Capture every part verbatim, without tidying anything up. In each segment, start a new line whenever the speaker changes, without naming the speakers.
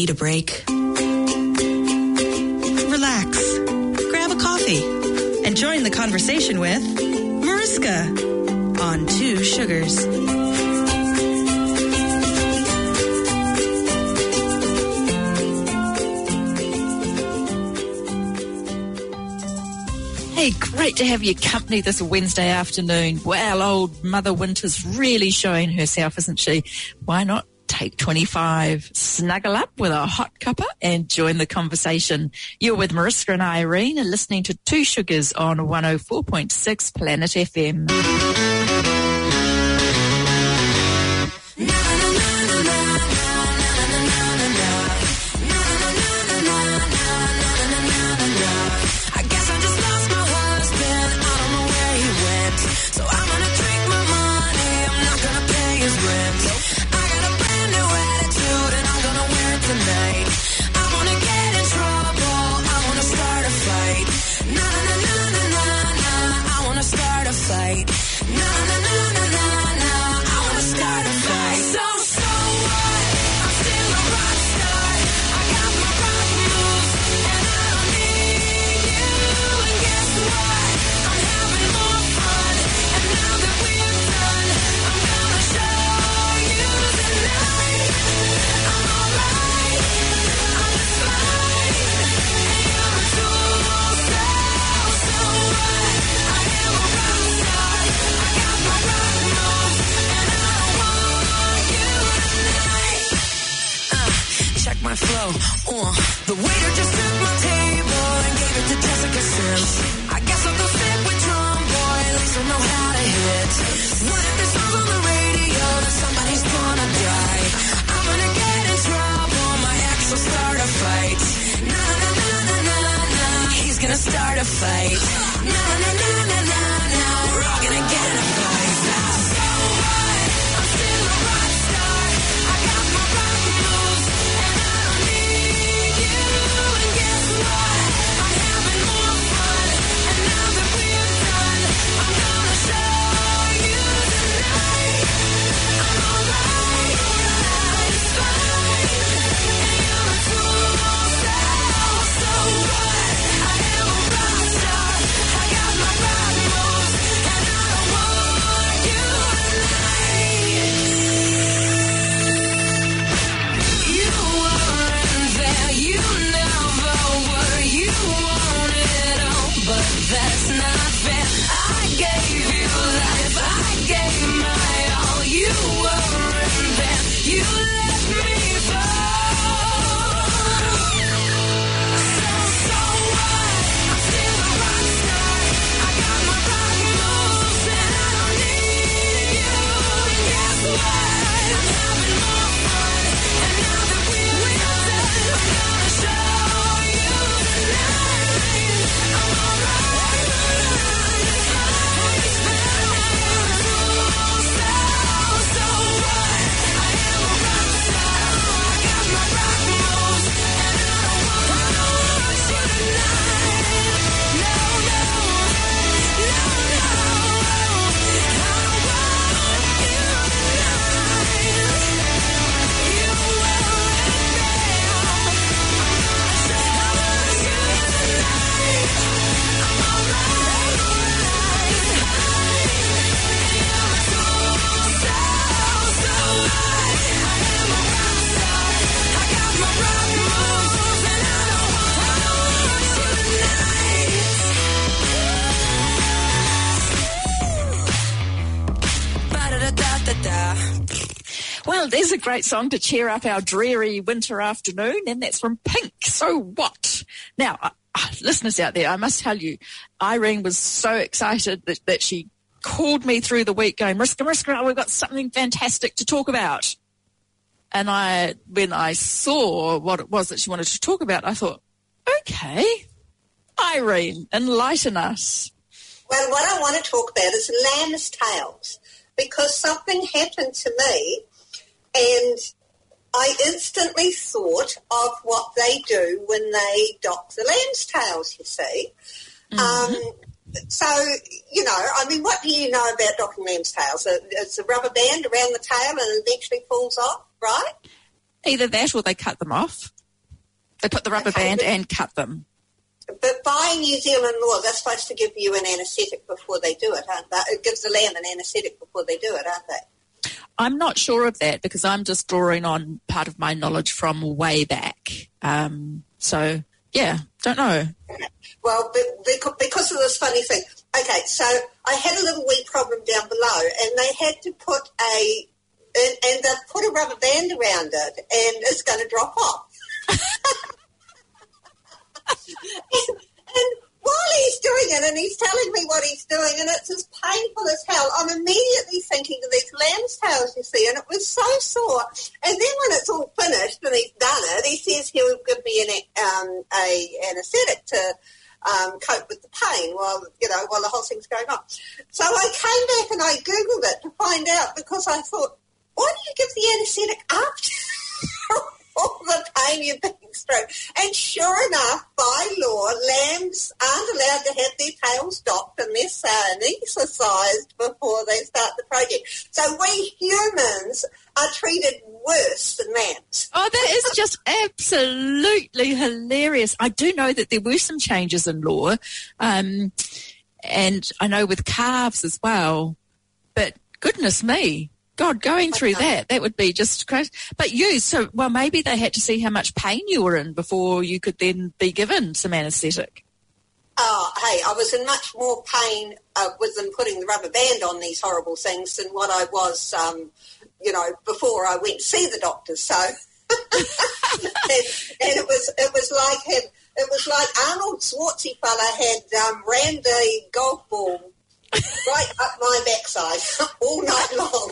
need a break? Relax, grab a coffee, and join the conversation with Mariska on Two Sugars.
Hey, great to have your company this Wednesday afternoon. Well, old Mother Winter's really showing herself, isn't she? Why not take twenty-five, snuggle up with a hot cuppa and join the conversation. You're with Mariska and Irene and listening to Two Sugars on one oh four point six Planet F M.
Flow. Uh, the waiter just took my table and gave it to Jessica Sims. I guess I'll go sit with Drum Boy, at least I know how to hit. What if this song's on the radio, then somebody's gonna die? I'm gonna get in trouble, my ex will start a fight. Na na na na na na, he's gonna start a fight. Na na na na na na, we're all gonna get in a fight. So what? I'm still a rock star. I got my rock moves. That's not fair. I gave you life, I gave my all. You weren't there, you let me fall. So, so what? I'm still a rock star. I got my rock moves and I don't need you. And guess what? I'm having more fun. And now that we're done, I'm gonna show you tonight. I'm alright.
Well, there's a great song to cheer up our dreary winter afternoon, and that's from Pink, So What? Now, uh, listeners out there, I must tell you, Irene was so excited that, that she called me through the week going, Mariska, Mariska, we've got something fantastic to talk about. And I, when I saw what it was that she wanted to talk about, I thought, okay, Irene, enlighten us.
Well, what I want to talk about is lamb's tails, because something happened to me and I instantly thought of what they do when they dock the lamb's tails, you see. Mm-hmm. Um, so, you know, I mean, what do you know about docking lamb's tails? It's a rubber band around the tail and eventually falls off, right?
Either that or they cut them off. They put the rubber
Okay,
band
but-
and cut them.
But by New Zealand law, they're supposed to give you an anaesthetic before they do it, aren't they? It gives the lamb an anaesthetic before they do it, aren't they?
I'm not sure of that because I'm just drawing on part of my knowledge from way back. Um, so, yeah, don't know.
Well, because of this funny thing. Okay, so I had a little wee problem down below, and they had to put a, and, and they put a rubber band around it, and it's going to drop off. and, and while he's doing it, and he's telling me what he's doing, and it's as painful as hell, I'm immediately thinking of these lamb's tails, you see, and it was so sore. And then when it's all finished and he's done it, he says he'll give me an um, a anaesthetic to um, cope with the pain while, you know, while the whole thing's going on. So I came back and I Googled it to find out because I thought, why do you give the anaesthetic after all the pain you've been through? And sure enough, by law, lambs aren't allowed to have their tails docked unless they're anaesthetised before they start the project. So we humans are treated worse than lambs.
Oh, that is just absolutely hilarious. I do know that there were some changes in law, um, and I know with calves as well, but goodness me. God, going through that, that would be just crazy. But you, so, well, maybe they had to see how much pain you were in before you could then be given some anaesthetic.
Oh, hey, I was in much more pain uh, with them putting the rubber band on these horrible things than what I was, um, you know, before I went to see the doctor. So, and, and it was it was like had, it was like Arnold Schwarzenegger had um, rammed a golf ball right up my backside all night long.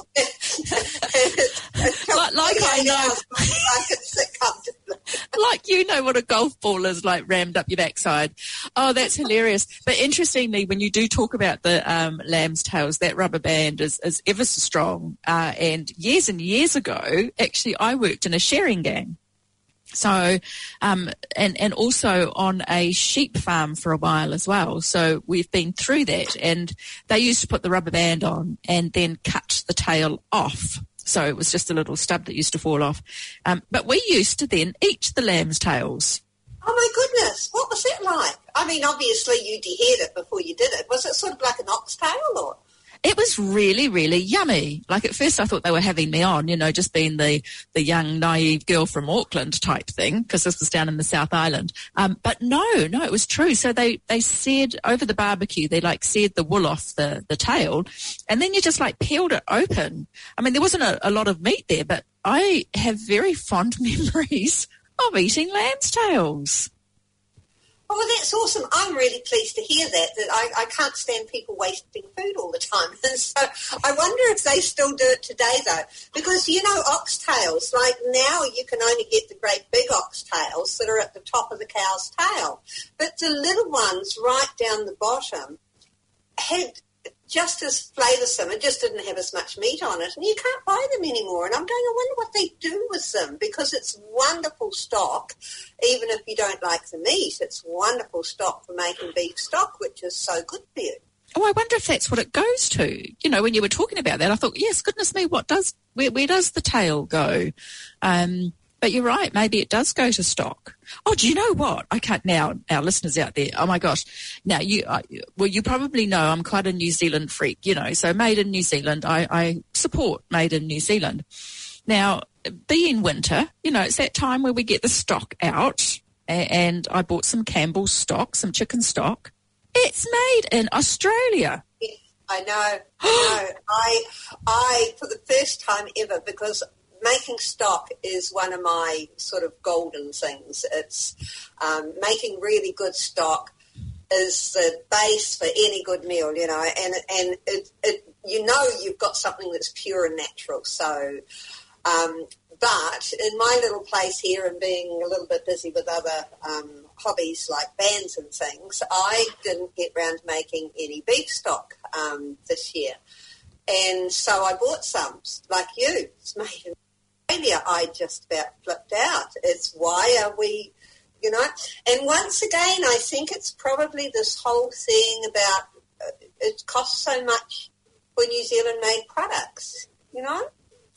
like, like I know,
I could sit comfortably.
Like you know what a golf ball is like rammed up your backside. Oh, that's hilarious. But interestingly, when you do talk about the um, lamb's tails, that rubber band is, is ever so strong. Uh, and years and years ago, actually, I worked in a shearing gang. So, um, and, and also on a sheep farm for a while as well. So we've been through that, and they used to put the rubber band on and then cut the tail off. So it was just a little stub that used to fall off. Um, but we used to then eat the lamb's tails.
Oh my goodness, what was it like? I mean, obviously you dehaired it before you did it. Was it sort of like an oxtail or?
It was really, really yummy. Like at first I thought they were having me on, you know, just being the, the young, naive girl from Auckland type thing, because this was down in the South Island. Um, but no, no, it was true. So they, they seared over the barbecue, they like seared the wool off the, the tail, and then you just like peeled it open. I mean, there wasn't a, a lot of meat there, but I have very fond memories of eating lamb's tails.
Oh, well, that's awesome. I'm really pleased to hear that, that I, I can't stand people wasting food all the time. And so I wonder if they still do it today, though, because, you know, oxtails, like now you can only get the great big oxtails that are at the top of the cow's tail. But the little ones right down the bottom had just as flavoursome. It just didn't have as much meat on it, and you can't buy them anymore. And I'm going, I wonder what they do with them, because it's wonderful stock. Even if you don't like the meat, it's wonderful stock for making beef stock, which is so good for you.
Oh, I wonder if that's what it goes to. You know, when you were talking about that, I thought, yes, goodness me, what does where where does the tail go? Um, but you're right, maybe it does go to stock. Oh, do you know what? I can't now, our listeners out there, oh my gosh. Now, you, uh, well, you probably know I'm quite a New Zealand freak, you know, so Made in New Zealand, I, I support Made in New Zealand. Now, being winter, you know, it's that time where we get the stock out, and I bought some Campbell's stock, some chicken stock. It's made in Australia.
I know, I know. I, I, for the first time ever, because making stock is one of my sort of golden things. It's um, making really good stock is the base for any good meal, you know, and and it, it you know you've got something that's pure and natural. So, um, but in my little place here, and being a little bit busy with other um, hobbies like bands and things, I didn't get round to making any beef stock um, this year, and so I bought some, like you. It's made in Australia. I just about flipped out. It's why are we, you know? And once again, I think it's probably this whole thing about uh, it costs so much for New Zealand-made products, you know?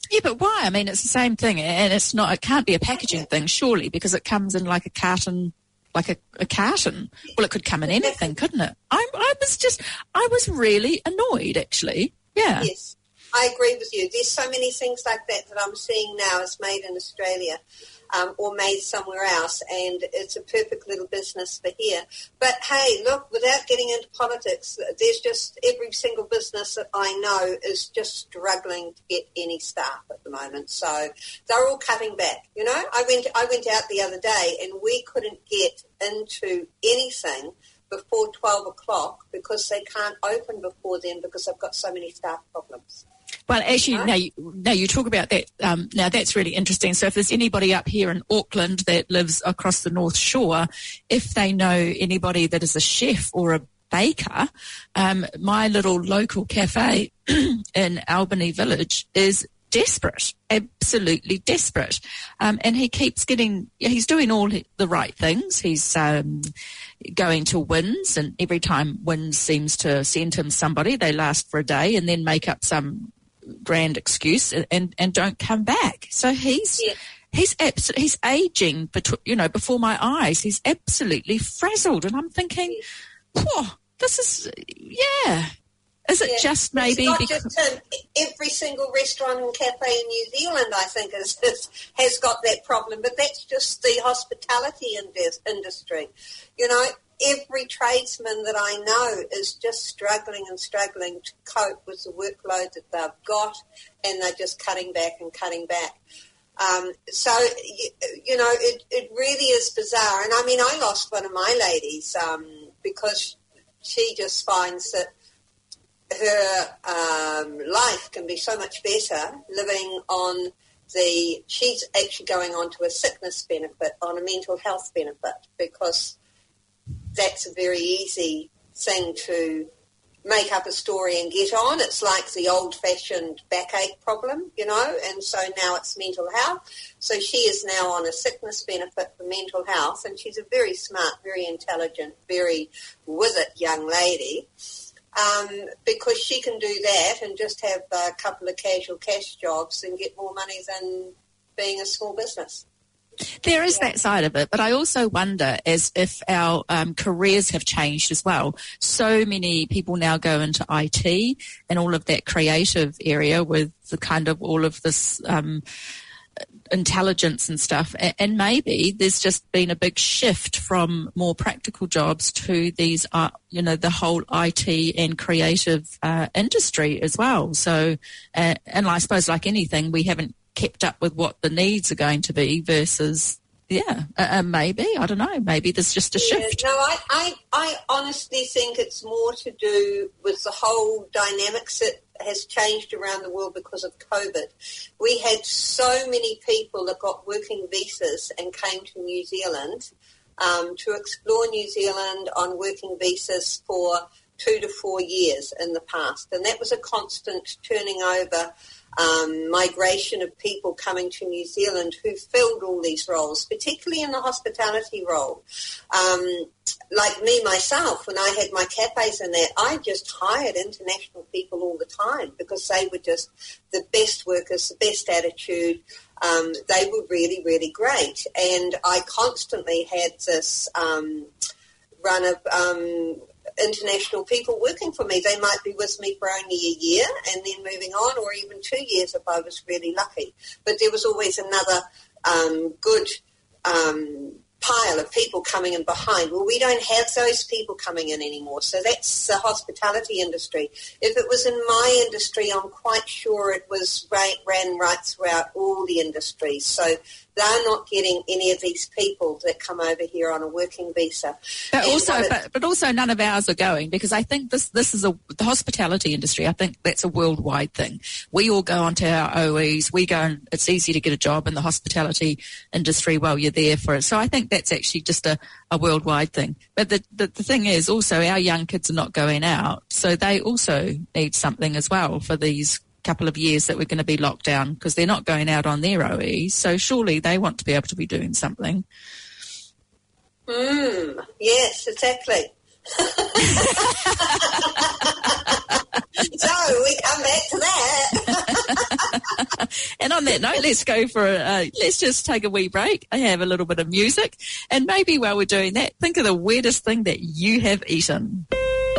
Yeah, but why? I mean, it's the same thing, and it's not. It can't be a packaging thing, surely, because it comes in like a carton, like a, a carton. Well, it could come in anything, couldn't it? I, I was just, I was really annoyed, actually. Yeah.
Yes, I agree with you. There's so many things like that that I'm seeing now is made in Australia. Um, or made somewhere else, and it's a perfect little business for here. But hey, look, without getting into politics, there's just every single business that I know is just struggling to get any staff at the moment. So they're all cutting back. You know, I went I went out the other day, and we couldn't get into anything before twelve o'clock because they can't open before then because they've got so many staff problems.
Well, actually, now you, now you talk about that. Um, now that's really interesting. So if there's anybody up here in Auckland that lives across the North Shore, if they know anybody that is a chef or a baker, um, my little local cafe in Albany Village is desperate, absolutely desperate. Um, and he keeps getting, he's doing all the right things. He's um, going to Wins, and every time Wins seems to send him somebody, they last for a day and then make up some grand excuse and, and, and don't come back. So he's yeah. he's abs- he's aging, betw- you know, before my eyes. He's absolutely frazzled, and I'm thinking, whoa, this is yeah. Is it yeah. just maybe
it's not
because
just, um, every single restaurant and cafe in New Zealand, I think, is, is, has got that problem, but that's just the hospitality indus- industry. You know, every tradesman that I know is just struggling and struggling to cope with the workload that they've got, and they're just cutting back and cutting back. Um, so, you, you know, it, it really is bizarre. And, I mean, I lost one of my ladies um, because she just finds that her um, life can be so much better living on the, she's actually going on to a sickness benefit, on a mental health benefit, because that's a very easy thing to make up a story and get on. It's like the old-fashioned backache problem, you know, and so now it's mental health. So she is now on a sickness benefit for mental health, and she's a very smart, very intelligent, very with-it young lady. Um, because she can do that and just have a couple of casual cash jobs and get more money than being a small business.
There is that side of it, but I also wonder as if our um, careers have changed as well. So many people now go into I T and all of that creative area with the kind of all of this um, intelligence and stuff, and maybe there's just been a big shift from more practical jobs to these, uh, you know, the whole I T and creative uh, industry as well. So, uh, and I suppose like anything, we haven't kept up with what the needs are going to be versus, yeah, uh, maybe, I don't know, maybe there's just a
yeah,
shift.
No, I, I, I honestly think it's more to do with the whole dynamics that has changed around the world because of COVID. We had so many people that got working visas and came to New Zealand um, to explore New Zealand on working visas for two to four years in the past. And that was a constant turning over Um, migration of people coming to New Zealand who filled all these roles, particularly in the hospitality role. Um, like me, myself, when I had my cafes in there, I just hired international people all the time because they were just the best workers, the best attitude. Um, they were really, really great. And I constantly had this um, run of um international people working for me. They might be with me for only a year and then moving on, or even two years if I was really lucky. But there was always another um, good um, pile of people coming in behind. Well, we don't have those people coming in anymore. So that's the hospitality industry. If it was in my industry, I'm quite sure it was ran, ran right throughout all the industries. So they're not getting any of these people that come over here on a working visa.
But
and
also,
it,
but, but also none of ours are going, because I think this this is a the hospitality industry. I think that's a worldwide thing. We all go onto our O Es. We go, and it's easy to get a job in the hospitality industry while you're there for it. So I think that's actually just a, a worldwide thing. But the, the the thing is, also our young kids are not going out, so they also need something as well for these couple of years that we're going to be locked down, because they're not going out on their O Es, so surely they want to be able to be doing something.
Mm, yes, exactly. So we come back to that.
that note, let's go for a, uh, let's just take a wee break and have a little bit of music. And maybe while we're doing that, think of the weirdest thing that you have eaten.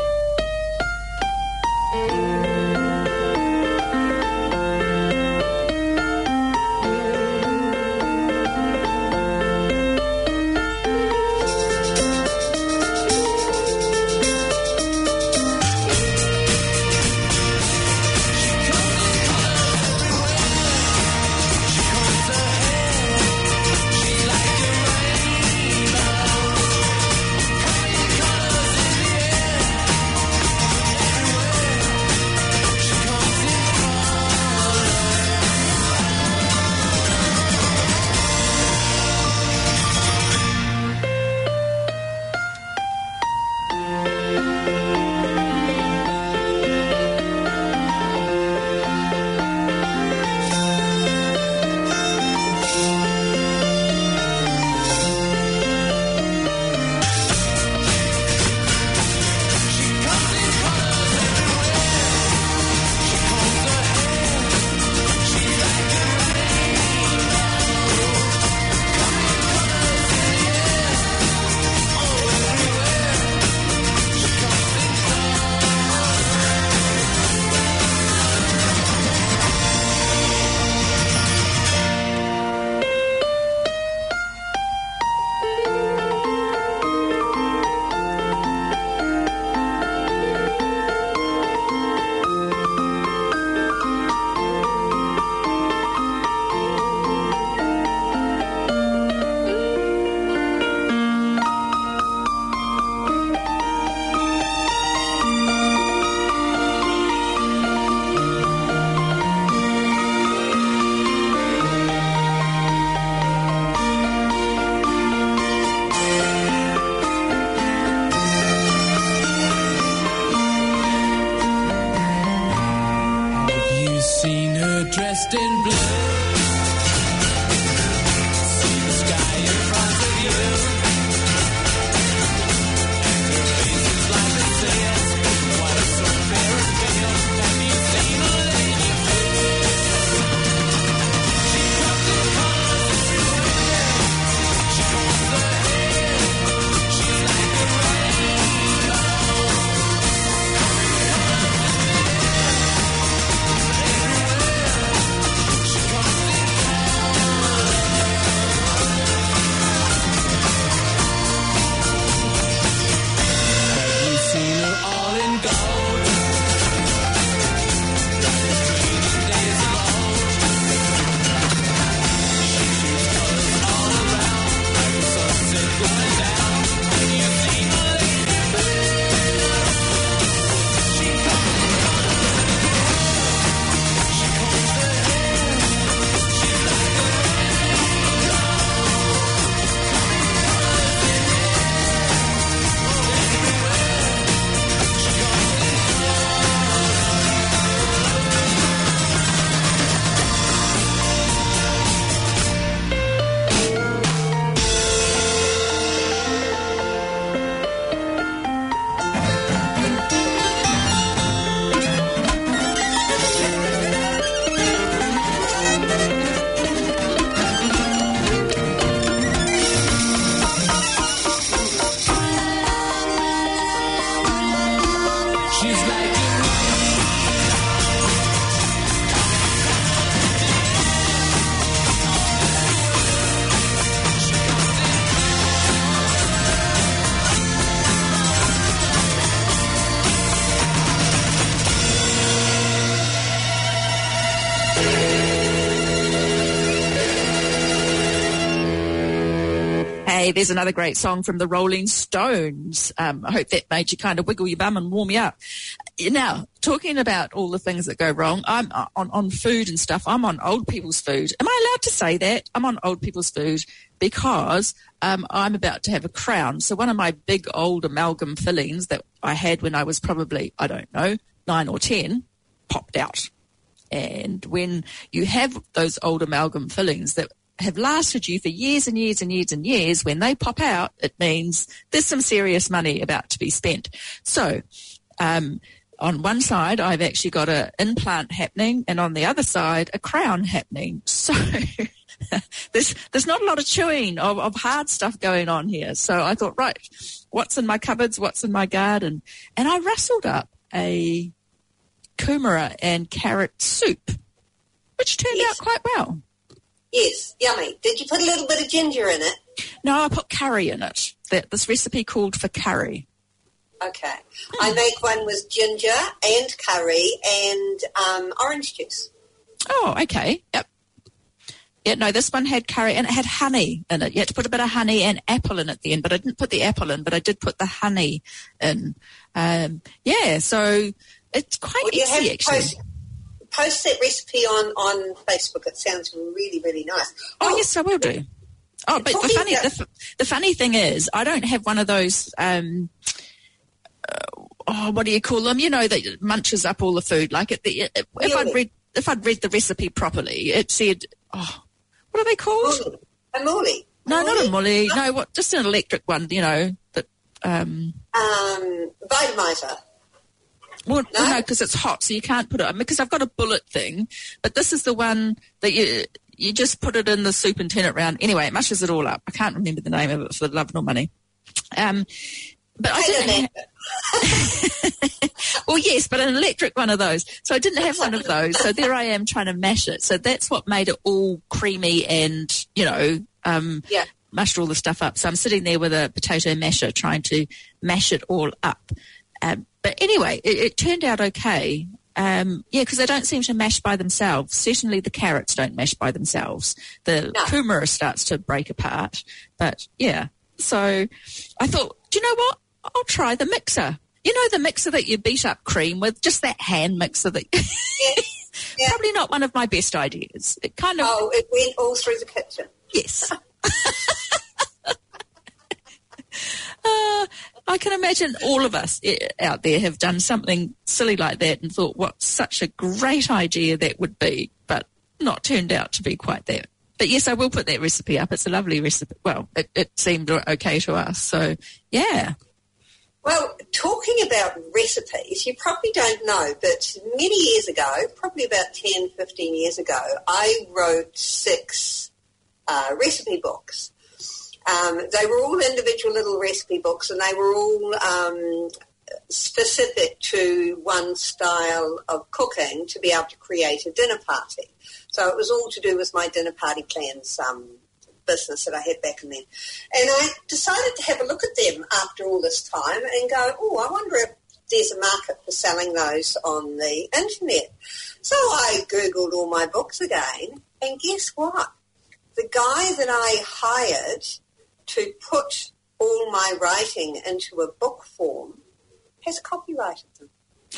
Dressed in blue, see the sky in front of you, and her face is like a sail's, what a so fair and pale. Have you seen a lady blue? She comes in colors everywhere, she combs her hair, she's like a rainbow, coming colors in the air, everywhere. She comes in
Hey, there's another great song from the Rolling Stones. Um, I hope that made you kind of wiggle your bum and warm you up. Now, talking about all the things that go wrong, I'm on, on food and stuff. I'm on old people's food. Am I allowed to say that? I'm on old people's food because um, I'm about to have a crown. So one of my big old amalgam fillings that I had when I was probably, I don't know, nine or ten, popped out. And when you have those old amalgam fillings that have lasted you for years and years and years and years, when they pop out, it means there's some serious money about to be spent. So um, on one side, I've actually got an implant happening, and on the other side, a crown happening. So there's there's not a lot of chewing of, of hard stuff going on here. So I thought, right, what's in my cupboards? What's in my garden? And I rustled up a kumara and carrot soup, which turned
Yes.
out quite well.
Yes, yummy. Did you put a little bit of ginger in it?
No, I put curry in it. That this recipe called for curry.
Okay. I make one with ginger and curry and um, orange juice.
Oh, okay. Yep. Yeah, no, this one had curry and it had honey in it. You had to put a bit of honey and apple in at the end, but I didn't put the apple in, but I did put the honey in. Um, yeah, so it's quite
Well, you have
easy,
to
actually.
post, post that recipe on, on Facebook. It sounds really, really nice.
Oh, yes, I will do. Oh, but the
talking
funny,
about-
the, f- the funny thing is, I don't have one of those, um, uh, oh, what do you call them? You know, that munches up all the food. Like, it, the, if
Really?
I'd read, if I'd read the recipe properly, it said, oh, what are they called?
A mully.
No, not a mully. No, what? Just an electric one. You know that. Um,
Um, Vitamizer.
well,
No?
no, because it's hot, so you can't put it on. Because I've got a bullet thing, but this is the one that you you just put it in the soup and turn it round. Anyway, it mushes it all up. I can't remember the name of it for the love nor money. Um, but I
Potato
didn't. Ha- well, yes, but an electric one of those. So I didn't have one of those. So there I am trying to mash it. So that's what made it all creamy and, you know, um,
Yeah.
mashed all the stuff up. So I'm sitting there with a potato masher trying to mash it all up. Um, but anyway, it, it turned out okay. Um, yeah, because they don't seem to mash by themselves. Certainly the carrots don't mash by themselves. The
No.
kumara starts to break apart. But yeah, so I thought, do you know what? I'll try the mixer. You know, the mixer that you beat up cream with, just that hand mixer that
Yeah.
probably not one of my best ideas. It kind of,
Oh, it went all through the kitchen.
yes. uh, I can imagine all of us eh, out there have done something silly like that and thought what such a great idea that would be, but not turned out to be quite that. But yes, I will put that recipe up. It's a lovely recipe. Well, it, it seemed okay to us. So, yeah.
Well, talking about recipes, you probably don't know, but many years ago, probably about ten, fifteen years ago, I wrote six uh, recipe books. Um, they were all individual little recipe books, and they were all um, specific to one style of cooking to be able to create a dinner party. So it was all to do with my dinner party plans um, business that I had back in then. And I decided to have a look at them after all this time and go, oh, I wonder if there's a market for selling those on the internet. So I Googled all my books again, and guess what? The guy that I hired to put all my writing into a book form has copyrighted them.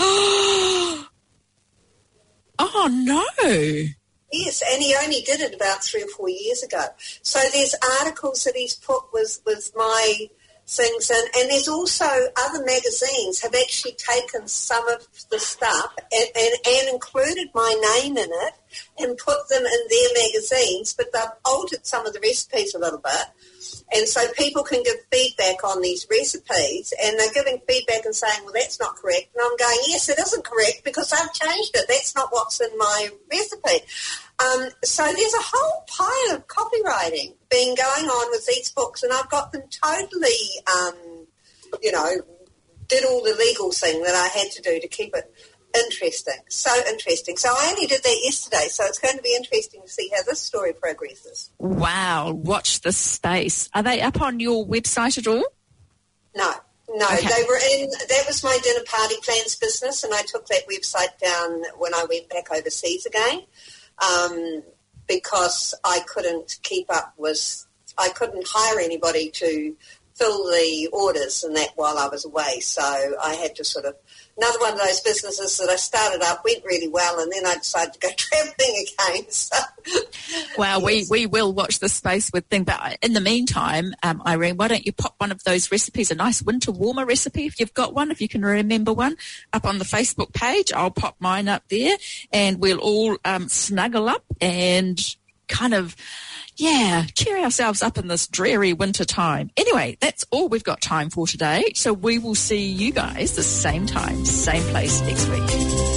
Oh, no.
Yes, and he only did it about three or four years ago. So there's articles that he's put with, with my things in, and there's also other magazines have actually taken some of the stuff and, and, and included my name in it and put them in their magazines, but they've altered some of the recipes a little bit. And so people can give feedback on these recipes, and they're giving feedback and saying, well, that's not correct. And I'm going, yes, it isn't correct because I've changed it. That's not what's in my recipe. Um, so there's a whole pile of copywriting being going on with these books, and I've got them totally, um, you know, did all the legal thing that I had to do to keep it interesting. So interesting. So I only did that yesterday, so it's going to be interesting to see how this story progresses.
Wow. Watch this space. Are they up on your website at all?
No, no,
Okay.
they were in, that was my dinner party plans business, and I took that website down when I went back overseas again um, because I couldn't keep up with, I couldn't hire anybody to fill the orders and that while I was away, so I had to sort of, another one of those businesses that I started up went really well, and then I decided to go travelling again. So,
Well,
yes.
we, we will watch this space with thing. But in the meantime, um, Irene, why don't you pop one of those recipes, a nice winter warmer recipe, if you've got one, if you can remember one, up on the Facebook page. I'll pop mine up there, and we'll all um, snuggle up and kind of, yeah, cheer ourselves up in this dreary winter time. Anyway, that's all we've got time for today. So we will see you guys the same time, same place next week.